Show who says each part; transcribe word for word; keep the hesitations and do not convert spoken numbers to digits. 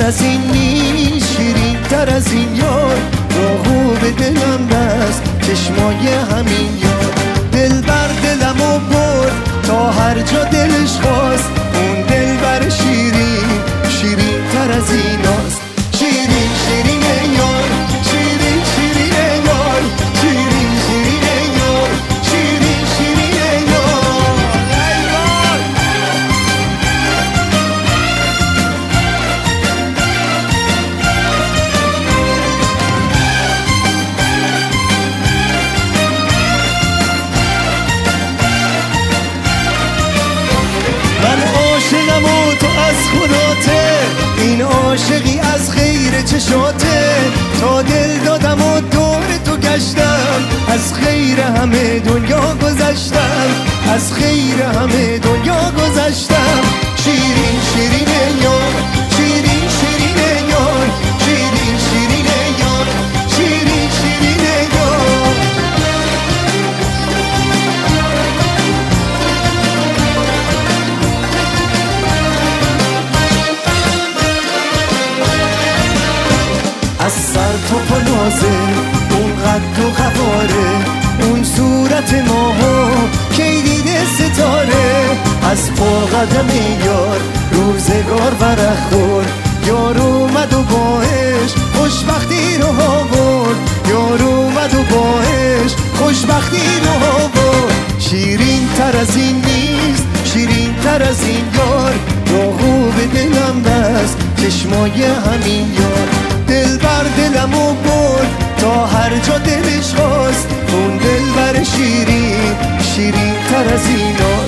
Speaker 1: از این نیست، شیرین تر از این یار. راهو به دلم بست چشمای همین یار. دل بر دلمو برد تا هر جا دلش خواست. اون دل بر شیرین، شیرین تر از این هاست. شیرین شیرین یار، شیرین شیرین یار، شیرین شیرین یار، شیرین شیرین یار. من عاشقم و تو از خداته، این عاشقی از غیر چشاته. تا دل دادم و دور تو گشتم، از خیر همه دنیا گذشتم، از خیر همه دنیا گذشتم. شیرین شیرین یار، شیرین شیرین یار، شیرین شیرین یار، شیرین شیرین یار. از سر تو پلازه، اون قد و قواره، اون صورت ماها کی دیده ستاره. از پا قدم یار روزگار ورق خورد، یار اومد و باش خوشبختی رو آورد. یار اومد و باش خوشبختی رو آورد. شیرین تر از این نیست، شیرین تر از این یار. راهو به دلم بست چشمای همین یار. دل بر دلمو برد تا هر جا دلش خواست. اون دل بر شیرین، شیرین تر از اینا.